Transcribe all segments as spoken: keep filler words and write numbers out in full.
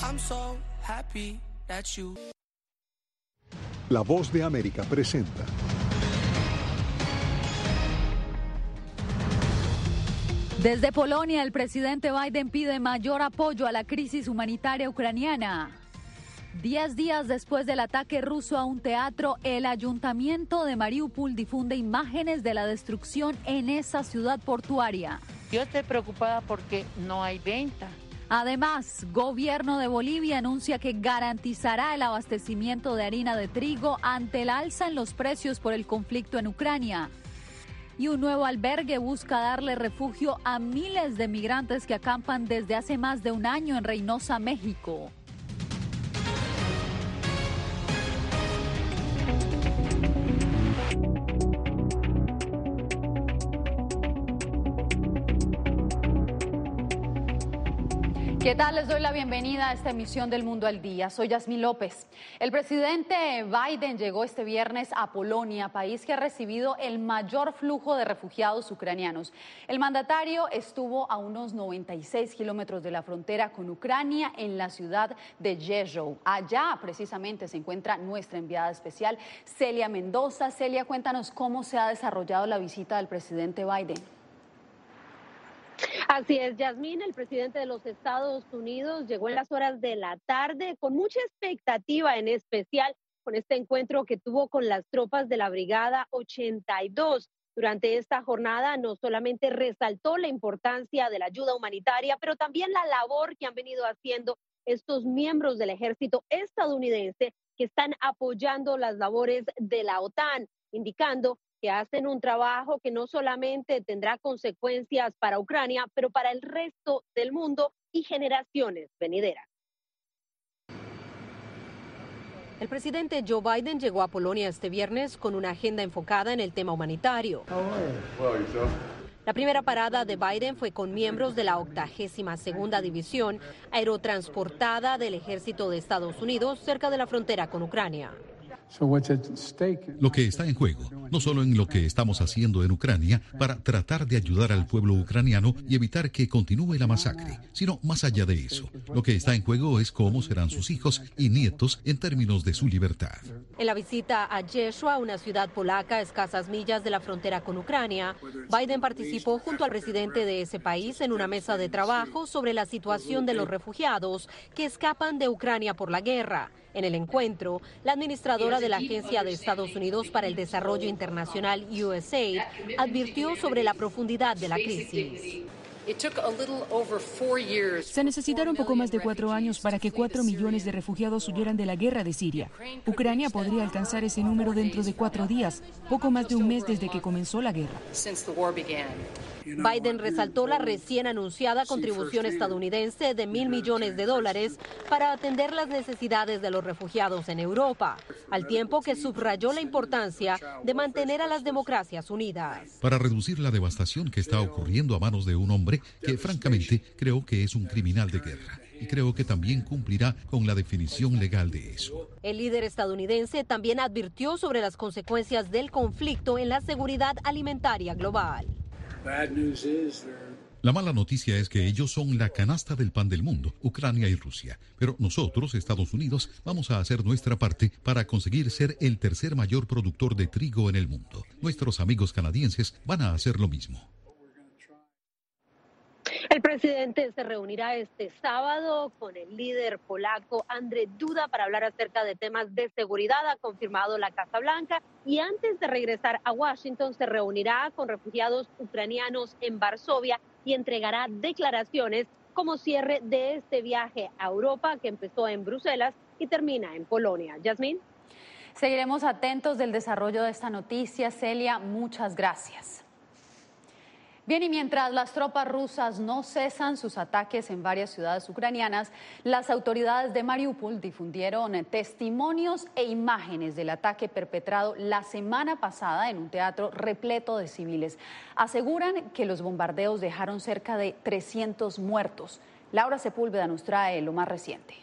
I'm so happy that you... La Voz de América presenta. Desde Polonia, el presidente Biden pide mayor apoyo a la crisis humanitaria ucraniana. Diez días después del ataque ruso a un teatro, el ayuntamiento de Mariupol difunde imágenes de la destrucción en esa ciudad portuaria. Yo estoy preocupada porque no hay venta. Además, gobierno de Bolivia anuncia que garantizará el abastecimiento de harina de trigo ante el alza en los precios por el conflicto en Ucrania. Y un nuevo albergue busca darle refugio a miles de migrantes que acampan desde hace más de un año en Reynosa, México. ¿Qué tal? Les doy la bienvenida a esta emisión del Mundo al Día. Soy Yasmín López. El presidente Biden llegó este viernes a Polonia, país que ha recibido el mayor flujo de refugiados ucranianos. El mandatario estuvo a unos noventa y seis kilómetros de la frontera con Ucrania, en la ciudad de Rzeszów. Allá precisamente se encuentra nuestra enviada especial, Celia Mendoza. Celia, cuéntanos cómo se ha desarrollado la visita del presidente Biden. Así es, Yasmín, el presidente de los Estados Unidos llegó en las horas de la tarde con mucha expectativa, en especial con este encuentro que tuvo con las tropas de la Brigada ochenta y dos. Durante esta jornada no solamente resaltó la importancia de la ayuda humanitaria, pero también la labor que han venido haciendo estos miembros del ejército estadounidense que están apoyando las labores de la OTAN, indicando que hacen un trabajo que no solamente tendrá consecuencias para Ucrania, pero para el resto del mundo y generaciones venideras. El presidente Joe Biden llegó a Polonia este viernes con una agenda enfocada en el tema humanitario. La primera parada de Biden fue con miembros de la octagésima segunda División Aerotransportada del Ejército de Estados Unidos cerca de la frontera con Ucrania. Lo que está en juego, no solo en lo que estamos haciendo en Ucrania para tratar de ayudar al pueblo ucraniano y evitar que continúe la masacre, sino más allá de eso. Lo que está en juego es cómo serán sus hijos y nietos en términos de su libertad. En la visita a Rzeszów, una ciudad polaca a escasas millas de la frontera con Ucrania, Biden participó junto al presidente de ese país en una mesa de trabajo sobre la situación de los refugiados que escapan de Ucrania por la guerra. En el encuentro, la administradora de la Agencia de Estados Unidos para el Desarrollo Internacional, U S A I D, advirtió sobre la profundidad de la crisis. Se necesitaron poco más de cuatro años para que cuatro millones de refugiados huyeran de la guerra de Siria. Ucrania podría alcanzar ese número dentro de cuatro días, poco más de un mes desde que comenzó la guerra. Biden resaltó la recién anunciada contribución estadounidense de mil millones de dólares para atender las necesidades de los refugiados en Europa, al tiempo que subrayó la importancia de mantener a las democracias unidas. Para reducir la devastación que está ocurriendo a manos de un hombre que francamente creo que es un criminal de guerra. Y creo que también cumplirá con la definición legal de eso. El líder estadounidense también advirtió sobre las consecuencias del conflicto en la seguridad alimentaria global. La mala noticia es que ellos son la canasta del pan del mundo, Ucrania y Rusia. Pero nosotros, Estados Unidos, vamos a hacer nuestra parte para conseguir ser el tercer mayor productor de trigo en el mundo. Nuestros amigos canadienses van a hacer lo mismo. El presidente se reunirá este sábado con el líder polaco Andrzej Duda para hablar acerca de temas de seguridad, ha confirmado la Casa Blanca, y antes de regresar a Washington se reunirá con refugiados ucranianos en Varsovia y entregará declaraciones como cierre de este viaje a Europa que empezó en Bruselas y termina en Polonia. Yasmín. Seguiremos atentos del desarrollo de esta noticia. Celia, muchas gracias. Bien, y mientras las tropas rusas no cesan sus ataques en varias ciudades ucranianas, las autoridades de Mariupol difundieron testimonios e imágenes del ataque perpetrado la semana pasada en un teatro repleto de civiles. Aseguran que los bombardeos dejaron cerca de trescientos muertos. Laura Sepúlveda nos trae lo más reciente.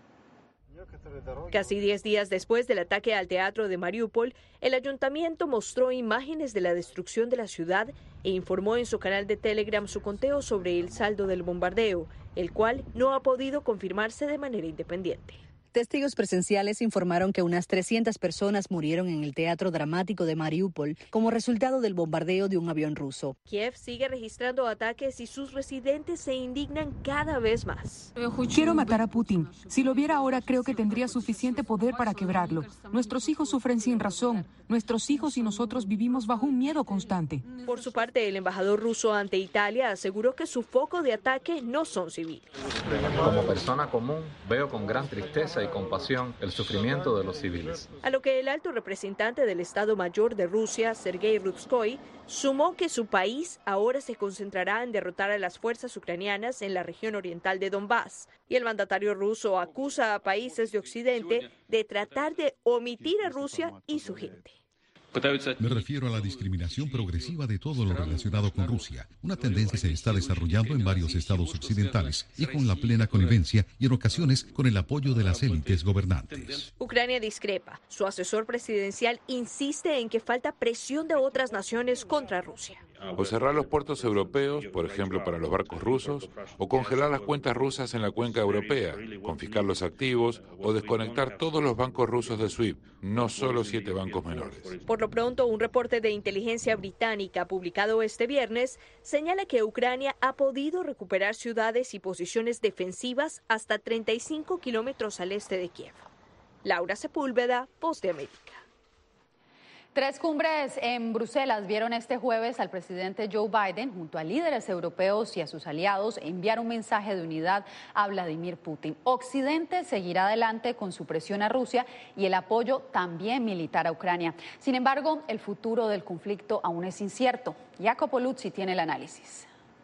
Casi diez días después del ataque al teatro de Mariupol, el ayuntamiento mostró imágenes de la destrucción de la ciudad e informó en su canal de Telegram su conteo sobre el saldo del bombardeo. el cual no ha podido confirmarse de manera independiente. Testigos presenciales informaron que unas trescientas personas murieron en el teatro dramático de Mariupol como resultado del bombardeo de un avión ruso. Kiev sigue registrando ataques y sus residentes se indignan cada vez más. Quiero matar a Putin. Si lo viera ahora, creo que tendría suficiente poder para quebrarlo. Nuestros hijos sufren sin razón. Nuestros hijos y nosotros vivimos bajo un miedo constante. Por su parte, el embajador ruso ante Italia aseguró que su foco de ataque no son civiles. Como persona común, veo con gran tristeza y compasión el sufrimiento de los civiles. A lo que el alto representante del Estado Mayor de Rusia, Sergei Rubskoy, sumó que su país ahora se concentrará en derrotar a las fuerzas ucranianas en la región oriental de Donbass. Y el mandatario ruso acusa a países de Occidente de tratar de omitir a Rusia y su gente. Me refiero a la discriminación progresiva de todo lo relacionado con Rusia, una tendencia que se está desarrollando en varios estados occidentales y con la plena connivencia y en ocasiones con el apoyo de las élites gobernantes. Ucrania discrepa. Su asesor presidencial insiste en que falta presión de otras naciones contra Rusia. O cerrar los puertos europeos, por ejemplo para los barcos rusos, o congelar las cuentas rusas en la cuenca europea, confiscar los activos o desconectar todos los bancos rusos de SWIFT, no solo siete bancos menores. Por lo pronto, un reporte de inteligencia británica publicado este viernes señala que Ucrania ha podido recuperar ciudades y posiciones defensivas hasta treinta y cinco kilómetros al este de Kiev. Laura Sepúlveda, Voz de América. Tres cumbres en Bruselas vieron este jueves al presidente Joe Biden junto a líderes europeos y a sus aliados enviar un mensaje de unidad a Vladimir Putin. Occidente seguirá adelante con su presión a Rusia y el apoyo también militar a Ucrania. Sin embargo, el futuro del conflicto aún es incierto. Jacopo Luzzi tiene el análisis.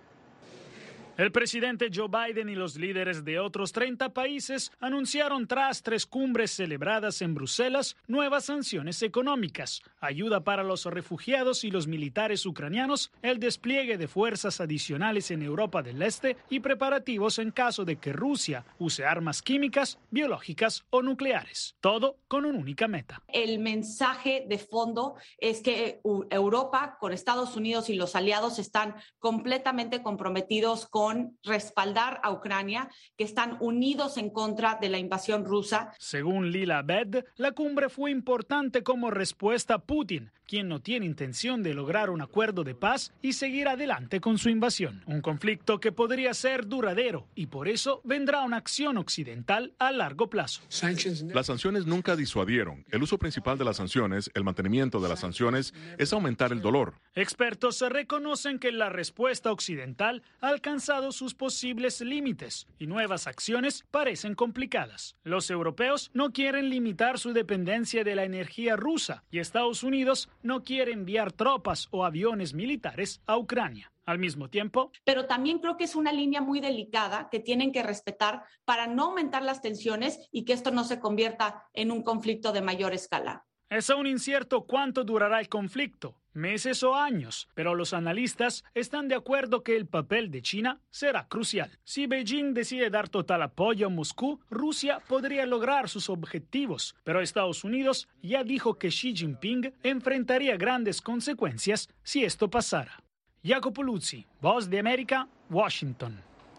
El presidente Joe Biden y los líderes de otros treinta países anunciaron tras tres cumbres celebradas en Bruselas nuevas sanciones económicas, ayuda para los refugiados y los militares ucranianos, el despliegue de fuerzas adicionales en Europa del Este y preparativos en caso de que Rusia use armas químicas, biológicas o nucleares. Todo con una única meta. El mensaje de fondo es que Europa, con Estados Unidos y los aliados, están completamente comprometidos con Con respaldar a Ucrania, que están unidos en contra de la invasión rusa. Según Lila Abed, la cumbre fue importante como respuesta a Putin, quien no tiene intención de lograr un acuerdo de paz y seguir adelante con su invasión. Un conflicto que podría ser duradero y por eso vendrá una acción occidental a largo plazo. Las sanciones nunca disuadieron. El uso principal de las sanciones, el mantenimiento de las sanciones, es aumentar el dolor. Expertos reconocen que la respuesta occidental ha alcanzado sus posibles límites y nuevas acciones parecen complicadas. Los europeos no quieren limitar su dependencia de la energía rusa y Estados Unidos no quiere enviar tropas o aviones militares a Ucrania. Al mismo tiempo, pero también creo que es una línea muy delicada que tienen que respetar para no aumentar las tensiones y que esto no se convierta en un conflicto de mayor escala. Es aún incierto cuánto durará el conflicto, meses o años, pero los analistas están de acuerdo que el papel de China será crucial. Si Beijing decide dar total apoyo a Moscú, Rusia podría lograr sus objetivos, pero Estados Unidos ya dijo que Xi Jinping enfrentaría grandes consecuencias si esto pasara. Jacopo Luzzi, Voz de América, Washington.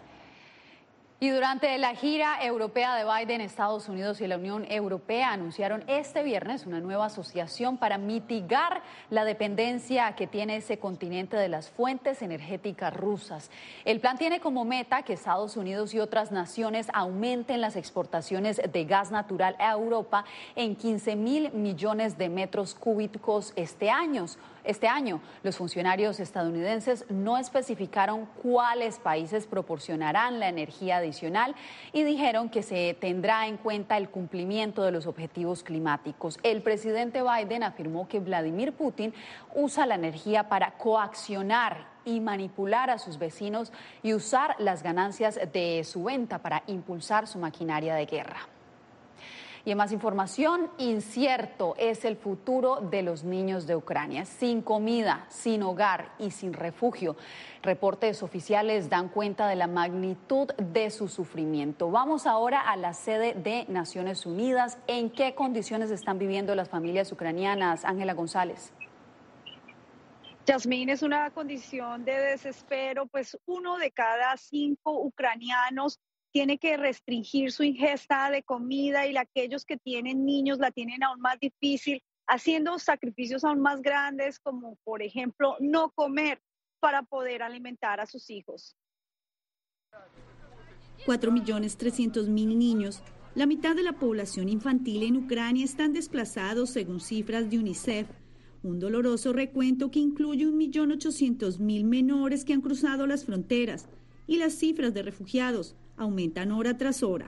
Y durante la gira europea de Biden, Estados Unidos y la Unión Europea anunciaron este viernes una nueva asociación para mitigar la dependencia que tiene ese continente de las fuentes energéticas rusas. El plan tiene como meta que Estados Unidos y otras naciones aumenten las exportaciones de gas natural a Europa en quince mil millones de metros cúbicos este año. Este año, los funcionarios estadounidenses no especificaron cuáles países proporcionarán la energía adicional y dijeron que se tendrá en cuenta el cumplimiento de los objetivos climáticos. El presidente Biden afirmó que Vladimir Putin usa la energía para coaccionar y manipular a sus vecinos y usar las ganancias de su venta para impulsar su maquinaria de guerra. Y en más información, incierto es el futuro de los niños de Ucrania, sin comida, sin hogar y sin refugio. Reportes oficiales dan cuenta de la magnitud de su sufrimiento. Vamos ahora a la sede de Naciones Unidas. ¿En qué condiciones están viviendo las familias ucranianas? Ángela González. Yasmín, es una condición de desespero, pues uno de cada cinco ucranianos tiene que restringir su ingesta de comida y aquellos que tienen niños la tienen aún más difícil, haciendo sacrificios aún más grandes, como por ejemplo no comer para poder alimentar a sus hijos. cuatro millones trescientos mil niños, la mitad de la población infantil en Ucrania, están desplazados según cifras de UNICEF. Un doloroso recuento que incluye un millón ochocientos mil menores que han cruzado las fronteras, y las cifras de refugiados aumentan hora tras hora.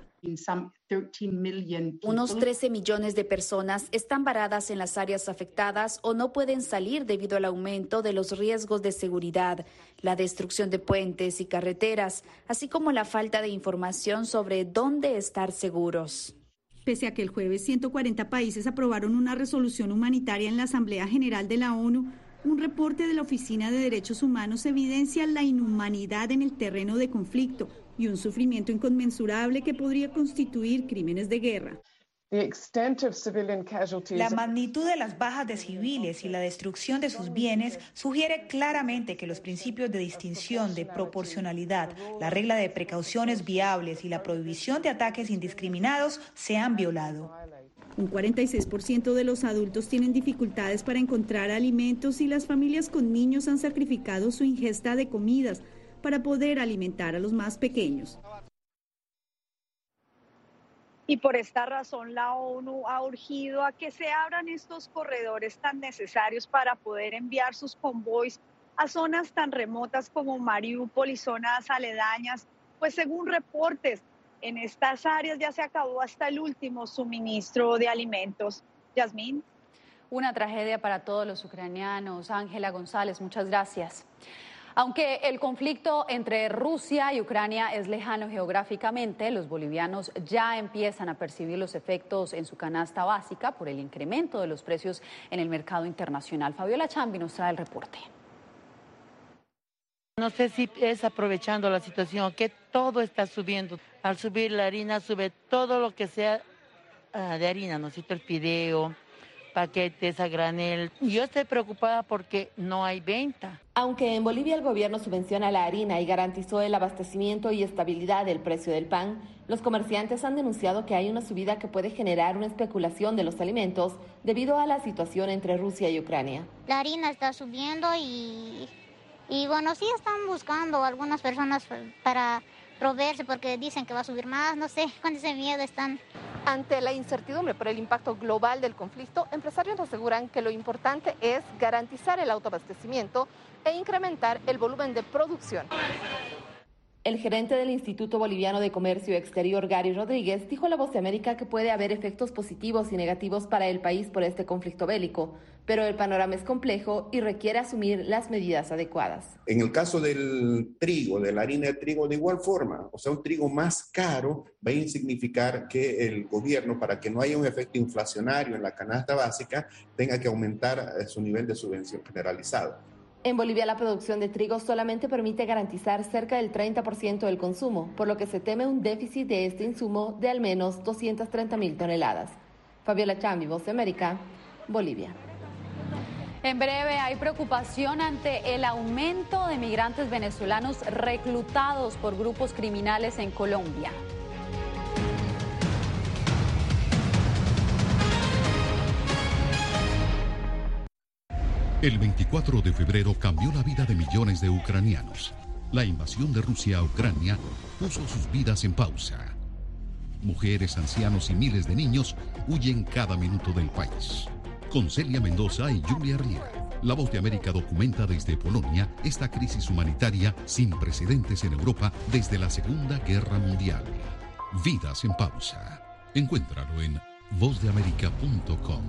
Unos trece millones de personas están varadas en las áreas afectadas o no pueden salir debido al aumento de los riesgos de seguridad, la destrucción de puentes y carreteras, así como la falta de información sobre dónde estar seguros. Pese a que el jueves ciento cuarenta países aprobaron una resolución humanitaria en la Asamblea General de la ONU, un reporte de la Oficina de Derechos Humanos evidencia la inhumanidad en el terreno de conflicto y un sufrimiento inconmensurable que podría constituir crímenes de guerra. La magnitud de las bajas de civiles y la destrucción de sus bienes sugiere claramente que los principios de distinción, de proporcionalidad, la regla de precauciones viables y la prohibición de ataques indiscriminados se han violado. Un cuarenta y seis por ciento de los adultos tienen dificultades para encontrar alimentos y las familias con niños han sacrificado su ingesta de comidas para poder alimentar a los más pequeños. Y por esta razón la ONU ha urgido a que se abran estos corredores tan necesarios para poder enviar sus convoys a zonas tan remotas como Mariúpol y zonas aledañas, pues según reportes, en estas áreas ya se acabó hasta el último suministro de alimentos. Yasmín. Una tragedia para todos los ucranianos. Ángela González, muchas gracias. Aunque el conflicto entre Rusia y Ucrania es lejano geográficamente, los bolivianos ya empiezan a percibir los efectos en su canasta básica por el incremento de los precios en el mercado internacional. Fabiola Chambi nos trae el reporte. No sé si es aprovechando la situación que todo está subiendo. Al subir la harina, sube todo lo que sea uh, de harina, ¿no? El fideo, paquetes a granel. Yo estoy preocupada porque no hay venta. Aunque en Bolivia el gobierno subvenciona la harina y garantizó el abastecimiento y estabilidad del precio del pan, los comerciantes han denunciado que hay una subida que puede generar una especulación de los alimentos debido a la situación entre Rusia y Ucrania. La harina está subiendo y, y bueno, sí están buscando algunas personas para proveerse porque dicen que va a subir más, no sé, con ese miedo están. Ante la incertidumbre por el impacto global del conflicto, empresarios aseguran que lo importante es garantizar el autoabastecimiento e incrementar el volumen de producción. El gerente del Instituto Boliviano de Comercio Exterior, Gary Rodríguez, dijo a La Voz de América que puede haber efectos positivos y negativos para el país por este conflicto bélico, pero el panorama es complejo y requiere asumir las medidas adecuadas. En el caso del trigo, de la harina de trigo, de igual forma, o sea, un trigo más caro va a significar que el gobierno, para que no haya un efecto inflacionario en la canasta básica, tenga que aumentar su nivel de subvención generalizado. En Bolivia la producción de trigo solamente permite garantizar cerca del treinta por ciento del consumo, por lo que se teme un déficit de este insumo de al menos doscientas treinta mil toneladas. Fabiola Chambi, Voz de América, Bolivia. En breve, hay preocupación ante el aumento de migrantes venezolanos reclutados por grupos criminales en Colombia. El veinticuatro de febrero cambió la vida de millones de ucranianos. La invasión de Rusia a Ucrania puso sus vidas en pausa. Mujeres, ancianos y miles de niños huyen cada minuto del país. Con Celia Mendoza y Julia Riera, La Voz de América documenta desde Polonia esta crisis humanitaria sin precedentes en Europa desde la Segunda Guerra Mundial. Vidas en pausa. Encuéntralo en voz de américa punto com.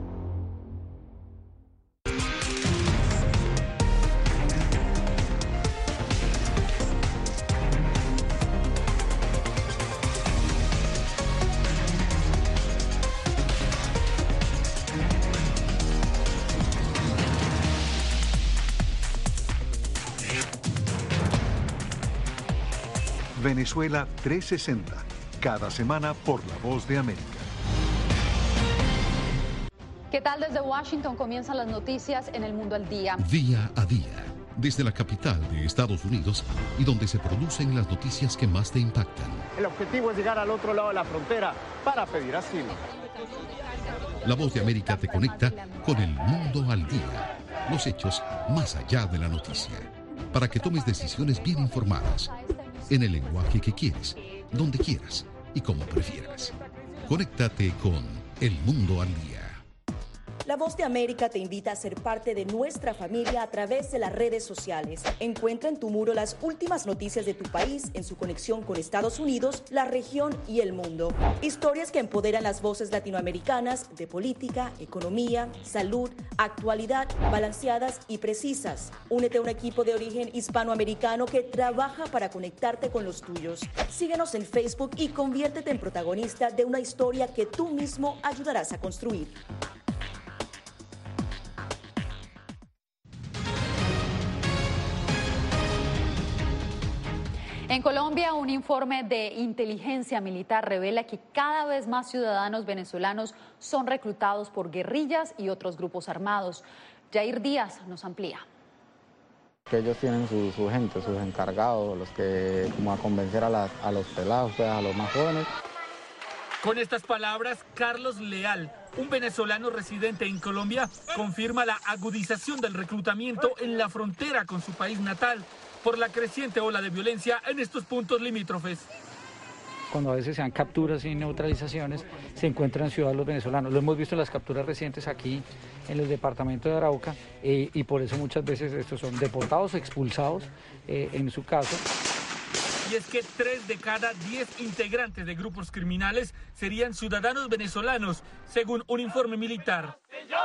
Venezuela trescientos sesenta, cada semana por La Voz de América. ¿Qué tal? Desde Washington comienzan las noticias en El Mundo al Día. Día a día, desde la capital de Estados Unidos y donde se producen las noticias que más te impactan. El objetivo es llegar al otro lado de la frontera para pedir asilo. La Voz de América te conecta con El Mundo al Día. Los hechos más allá de la noticia. Para que tomes decisiones bien informadas. En el lenguaje que quieres, donde quieras y como prefieras. Conéctate con El Mundo al Día. La Voz de América te invita a ser parte de nuestra familia a través de las redes sociales. Encuentra en tu muro las últimas noticias de tu país en su conexión con Estados Unidos, la región y el mundo. Historias que empoderan las voces latinoamericanas de política, economía, salud, actualidad, balanceadas y precisas. Únete a un equipo de origen hispanoamericano que trabaja para conectarte con los tuyos. Síguenos en Facebook y conviértete en protagonista de una historia que tú mismo ayudarás a construir. En Colombia, un informe de inteligencia militar revela que cada vez más ciudadanos venezolanos son reclutados por guerrillas y otros grupos armados. Jair Díaz nos amplía. Que ellos tienen su, su gente, sus encargados, los que como a convencer a, las, a los pelados, pues, a los más jóvenes. Con estas palabras, Carlos Leal, un venezolano residente en Colombia, confirma la agudización del reclutamiento en la frontera con su país natal por la creciente ola de violencia en estos puntos limítrofes. Cuando a veces se dan capturas y neutralizaciones, se encuentran ciudadanos venezolanos. Lo hemos visto en las capturas recientes aquí en el departamento de Arauca eh, y por eso muchas veces estos son deportados o expulsados eh, en su caso. Y es que tres de cada diez integrantes de grupos criminales serían ciudadanos venezolanos, según un informe militar.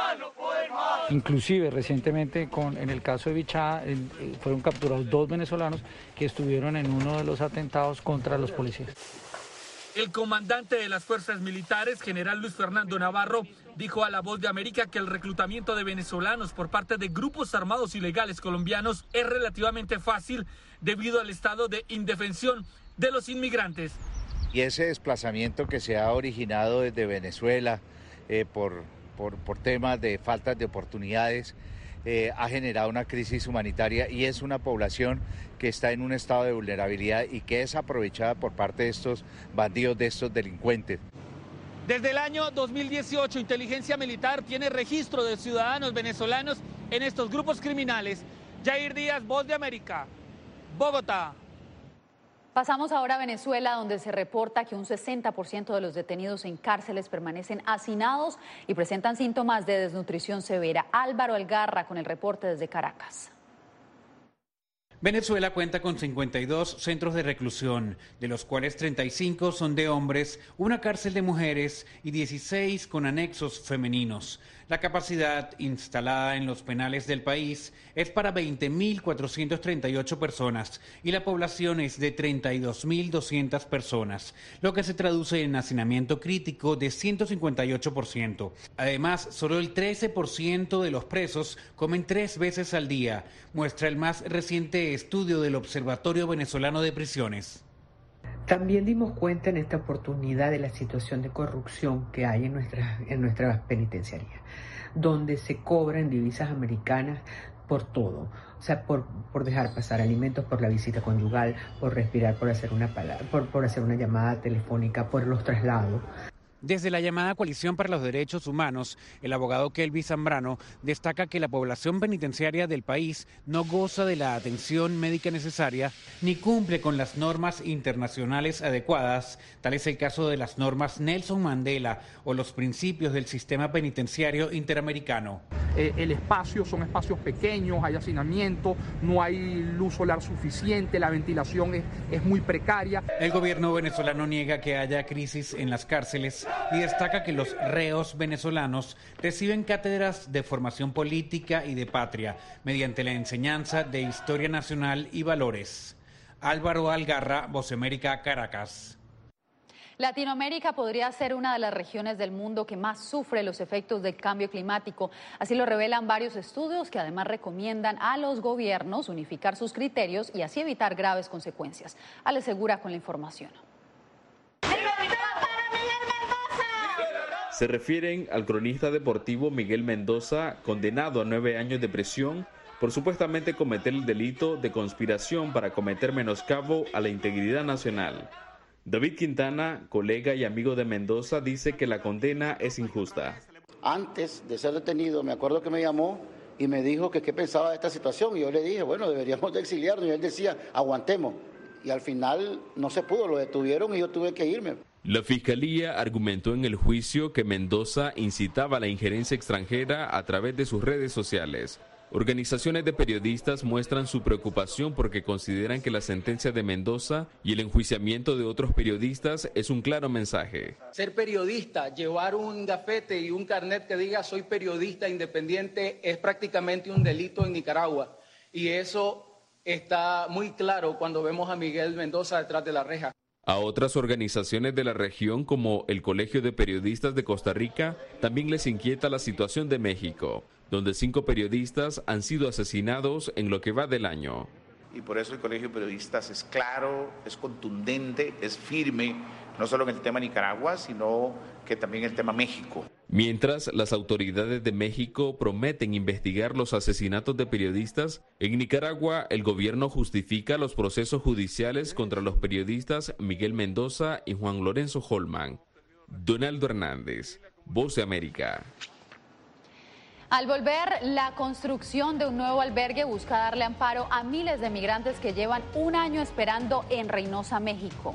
Inclusive recientemente con, en el caso de Bichá eh, fueron capturados dos venezolanos que estuvieron en uno de los atentados contra los policías. El comandante de las fuerzas militares, general Luis Fernando Navarro, dijo a La Voz de América que el reclutamiento de venezolanos por parte de grupos armados ilegales colombianos es relativamente fácil debido al estado de indefensión de los inmigrantes. Y ese desplazamiento que se ha originado desde Venezuela eh, por, por, por temas de falta de oportunidades eh, ha generado una crisis humanitaria y es una población que está en un estado de vulnerabilidad y que es aprovechada por parte de estos bandidos, de estos delincuentes. Desde el año dos mil dieciocho, Inteligencia Militar tiene registro de ciudadanos venezolanos en estos grupos criminales. Jair Díaz, Voz de América, Bogotá. Pasamos ahora a Venezuela, donde se reporta que un sesenta por ciento de los detenidos en cárceles permanecen hacinados y presentan síntomas de desnutrición severa. Álvaro Algarra con el reporte desde Caracas. Venezuela cuenta con cincuenta y dos centros de reclusión, de los cuales treinta y cinco son de hombres, una cárcel de mujeres y dieciséis con anexos femeninos. La capacidad instalada en los penales del país es para veinte mil cuatrocientas treinta y ocho personas y la población es de treinta y dos mil doscientas personas, lo que se traduce en hacinamiento crítico de ciento cincuenta y ocho por ciento. Además, solo el trece por ciento de los presos comen tres veces al día, muestra el más reciente estudio del Observatorio Venezolano de Prisiones. También dimos cuenta en esta oportunidad de la situación de corrupción que hay en nuestras en nuestras penitenciarías, donde se cobran divisas americanas por todo, o sea, por, por dejar pasar alimentos, por la visita conyugal, por respirar, por hacer una palabra, por, por hacer una llamada telefónica, por los traslados. Desde la llamada Coalición para los Derechos Humanos, el abogado Kelvis Zambrano destaca que la población penitenciaria del país no goza de la atención médica necesaria ni cumple con las normas internacionales adecuadas. Tal es el caso de las normas Nelson Mandela o los principios del sistema penitenciario interamericano. Eh, el espacio son espacios pequeños, hay hacinamiento, no hay luz solar suficiente, la ventilación es, es muy precaria. El gobierno venezolano niega que haya crisis en las cárceles y destaca que los reos venezolanos reciben cátedras de formación política y de patria mediante la enseñanza de historia nacional y valores. Álvaro Algarra, Voz América, Caracas. Latinoamérica podría ser una de las regiones del mundo que más sufre los efectos del cambio climático. Así lo revelan varios estudios que además recomiendan a los gobiernos unificar sus criterios y así evitar graves consecuencias. Ale Segura con la información. Se refieren al cronista deportivo Miguel Mendoza, condenado a nueve años de prisión por supuestamente cometer el delito de conspiración para cometer menoscabo a la integridad nacional. David Quintana, colega y amigo de Mendoza, dice que la condena es injusta. Antes de ser detenido, me acuerdo que me llamó y me dijo que qué pensaba de esta situación, y yo le dije, bueno, deberíamos de exiliarnos, y él decía, aguantemos, y al final no se pudo, lo detuvieron y yo tuve que irme. La Fiscalía argumentó en el juicio que Mendoza incitaba a la injerencia extranjera a través de sus redes sociales. Organizaciones de periodistas muestran su preocupación porque consideran que la sentencia de Mendoza y el enjuiciamiento de otros periodistas es un claro mensaje. Ser periodista, llevar un gafete y un carnet que diga soy periodista independiente es prácticamente un delito en Nicaragua. Y eso está muy claro cuando vemos a Miguel Mendoza detrás de la reja. A otras organizaciones de la región, como el Colegio de Periodistas de Costa Rica, también les inquieta la situación de México, donde cinco periodistas han sido asesinados en lo que va del año. Y por eso el Colegio de Periodistas es claro, es contundente, es firme, no solo en el tema Nicaragua, sino que también en el tema México. Mientras las autoridades de México prometen investigar los asesinatos de periodistas, en Nicaragua el gobierno justifica los procesos judiciales contra los periodistas Miguel Mendoza y Juan Lorenzo Holman. Donaldo Hernández, Voz de América. Al volver, la construcción de un nuevo albergue busca darle amparo a miles de migrantes que llevan un año esperando en Reynosa, México.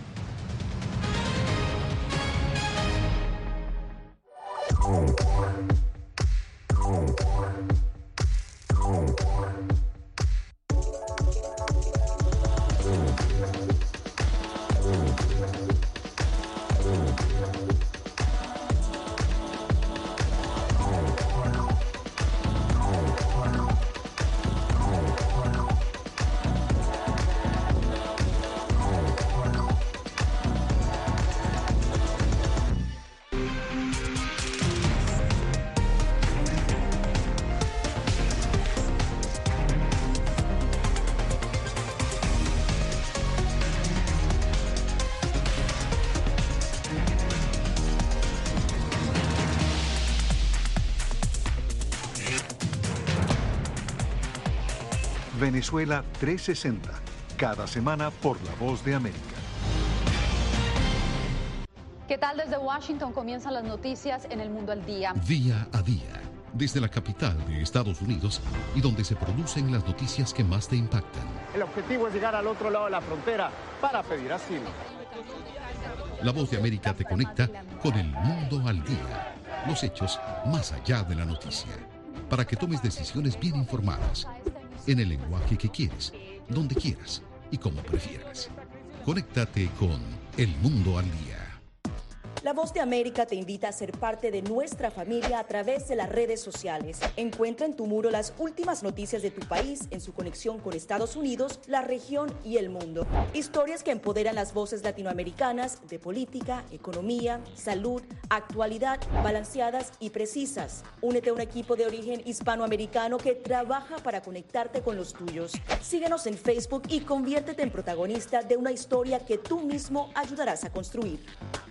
Venezuela trescientos sesenta, cada semana por La Voz de América. ¿Qué tal? Desde Washington comienzan las noticias en El Mundo al Día. Día a día, desde la capital de Estados Unidos y donde se producen las noticias que más te impactan. El objetivo es llegar al otro lado de la frontera para pedir asilo. La Voz de América te conecta con El Mundo al Día, los hechos más allá de la noticia, para que tomes decisiones bien informadas, en el lenguaje que quieres, donde quieras y como prefieras. Conéctate con El Mundo al Día. La Voz de América te invita a ser parte de nuestra familia a través de las redes sociales. Encuentra en tu muro las últimas noticias de tu país en su conexión con Estados Unidos, la región y el mundo. Historias que empoderan las voces latinoamericanas de política, economía, salud, actualidad, balanceadas y precisas. Únete a un equipo de origen hispanoamericano que trabaja para conectarte con los tuyos. Síguenos en Facebook y conviértete en protagonista de una historia que tú mismo ayudarás a construir.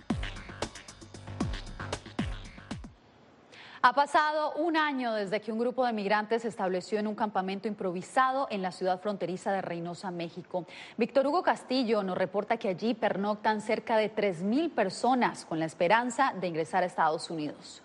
Ha pasado un año desde que un grupo de migrantes se estableció en un campamento improvisado en la ciudad fronteriza de Reynosa, México. Víctor Hugo Castillo nos reporta que allí pernoctan cerca de tres mil personas con la esperanza de ingresar a Estados Unidos.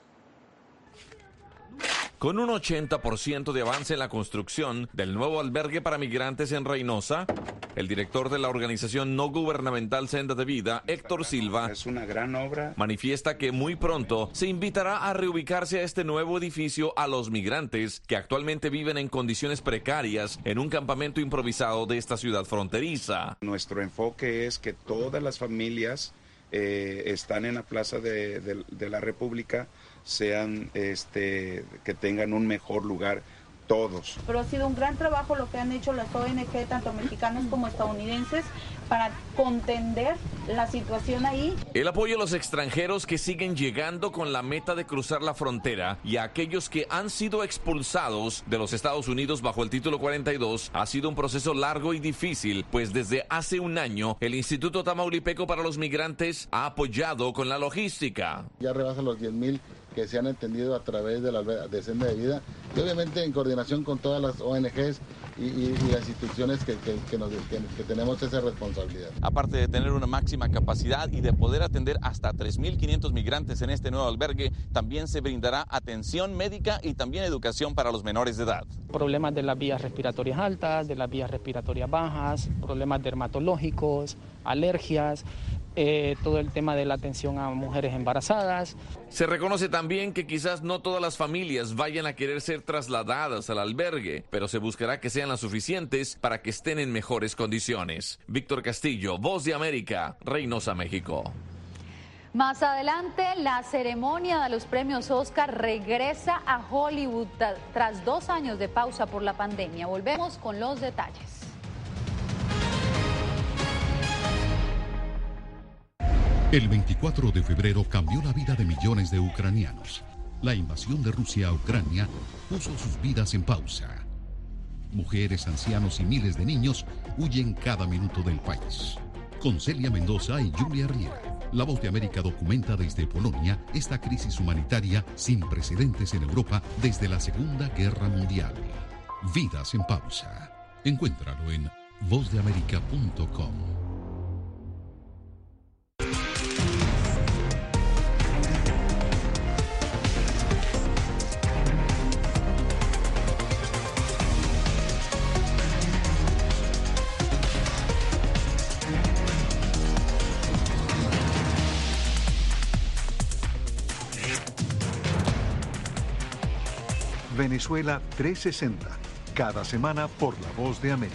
Con un ochenta por ciento de avance en la construcción del nuevo albergue para migrantes en Reynosa, el director de la organización no gubernamental Senda de Vida, Héctor Silva, es una gran obra. Manifiesta que muy pronto se invitará a reubicarse a este nuevo edificio a los migrantes que actualmente viven en condiciones precarias en un campamento improvisado de esta ciudad fronteriza. Nuestro enfoque es que todas las familias eh, están en la Plaza de, de, de la República, sean este que tengan un mejor lugar todos. Pero ha sido un gran trabajo lo que han hecho las O N G, tanto mexicanas como estadounidenses, para contender la situación ahí. El apoyo a los extranjeros que siguen llegando con la meta de cruzar la frontera y a aquellos que han sido expulsados de los Estados Unidos bajo el título cuarenta y dos ha sido un proceso largo y difícil, pues desde hace un año el Instituto Tamaulipeco para los Migrantes ha apoyado con la logística. Ya rebasa los diez mil que se han entendido a través de la de Senda de Vida y obviamente en coordinación con todas las O N Ges y, y, y las instituciones que, que, que, nos, que, que tenemos esa responsabilidad. Aparte de tener una máxima capacidad y de poder atender hasta tres mil quinientos migrantes en este nuevo albergue, también se brindará atención médica y también educación para los menores de edad. Problemas de las vías respiratorias altas, de las vías respiratorias bajas, problemas dermatológicos, alergias, eh, todo el tema de la atención a mujeres embarazadas. Se reconoce también que quizás no todas las familias vayan a querer ser trasladadas al albergue, pero se buscará que sean las suficientes para que estén en mejores condiciones. Víctor Castillo, Voz de América, Reynosa, México. Más adelante, la ceremonia de los premios Oscar regresa a Hollywood tras dos años de pausa por la pandemia. Volvemos con los detalles. El veinticuatro de febrero cambió la vida de millones de ucranianos. La invasión de Rusia a Ucrania puso sus vidas en pausa. Mujeres, ancianos y miles de niños huyen cada minuto del país. Con Celia Mendoza y Julia Riera, La Voz de América documenta desde Polonia esta crisis humanitaria sin precedentes en Europa desde la Segunda Guerra Mundial. Vidas en pausa. Encuéntralo en voz de américa punto com. Venezuela trescientos sesenta, cada semana por La Voz de América.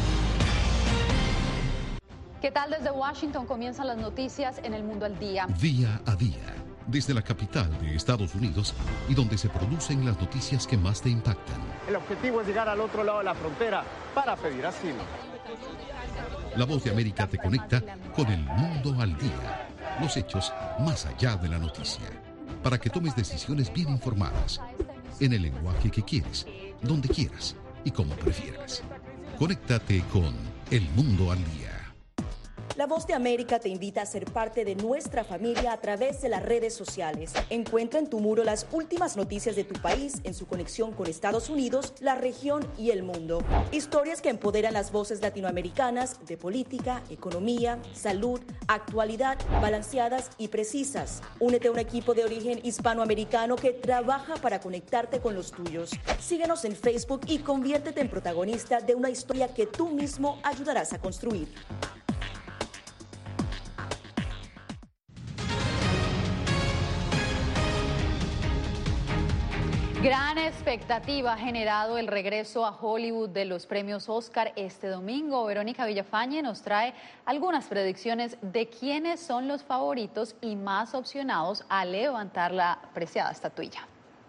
¿Qué tal? Desde Washington comienzan las noticias en El Mundo al Día. Día a día, desde la capital de Estados Unidos y donde se producen las noticias que más te impactan. El objetivo es llegar al otro lado de la frontera para pedir asilo. La Voz de América te conecta con El Mundo al Día, los hechos más allá de la noticia, para que tomes decisiones bien informadas, en el lenguaje que quieres, donde quieras y como prefieras. Conéctate con El Mundo al Día. La Voz de América te invita a ser parte de nuestra familia a través de las redes sociales. Encuentra en tu muro las últimas noticias de tu país en su conexión con Estados Unidos, la región y el mundo. Historias que empoderan las voces latinoamericanas de política, economía, salud, actualidad, balanceadas y precisas. Únete a un equipo de origen hispanoamericano que trabaja para conectarte con los tuyos. Síguenos en Facebook y conviértete en protagonista de una historia que tú mismo ayudarás a construir. Gran expectativa ha generado el regreso a Hollywood de los premios Oscar este domingo. Verónica Villafañe nos trae algunas predicciones de quiénes son los favoritos y más opcionados a levantar la preciada estatuilla.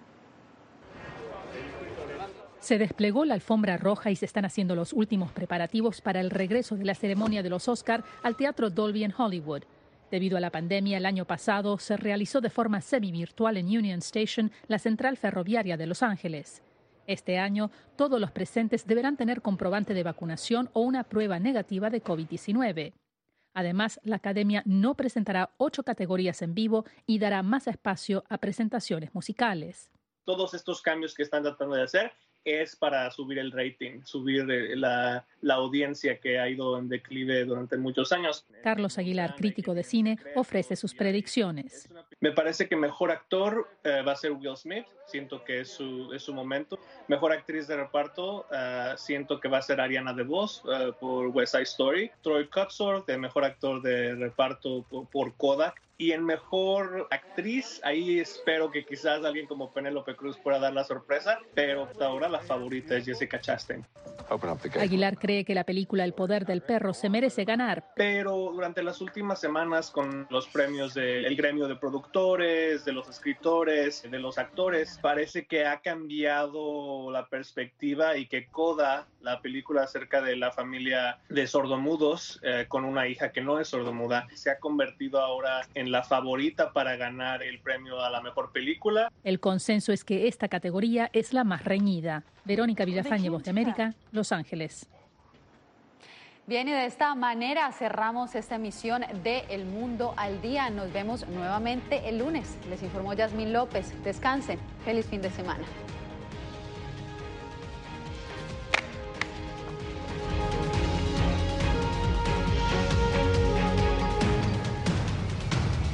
Se desplegó la alfombra roja y se están haciendo los últimos preparativos para el regreso de la ceremonia de los Oscar al Teatro Dolby en Hollywood. Debido a la pandemia, el año pasado se realizó de forma semi-virtual en Union Station, la central ferroviaria de Los Ángeles. Este año, todos los presentes deberán tener comprobante de vacunación o una prueba negativa de COVID diecinueve. Además, la Academia no presentará ocho categorías en vivo y dará más espacio a presentaciones musicales. Todos estos cambios que están tratando de hacer es para subir el rating, subir la, la audiencia que ha ido en declive durante muchos años. Carlos Aguilar, crítico de cine, ofrece sus predicciones. Me parece que mejor actor eh, va a ser Will Smith, siento que es su, es su momento. Mejor actriz de reparto, uh, siento que va a ser Ariana DeVos uh, por West Side Story. Troy Kotsur, de mejor actor de reparto por, por Kodak. Y en mejor actriz, ahí espero que quizás alguien como Penélope Cruz pueda dar la sorpresa, pero hasta ahora la favorita es Jessica Chastain. Aguilar cree que la película El poder del perro se merece ganar. Pero durante las últimas semanas, con los premios del gremio de productores, de los escritores, de los actores, parece que ha cambiado la perspectiva y que Coda, la película acerca de la familia de sordomudos eh, con una hija que no es sordomuda, se ha convertido ahora en la favorita para ganar el premio a la mejor película. El consenso es que esta categoría es la más reñida. Verónica Villafañe, Voz de América, Los Ángeles. Bien, y de esta manera cerramos esta emisión de El Mundo al Día. Nos vemos nuevamente el lunes. Les informó Yasmín López. Descansen. Feliz fin de semana.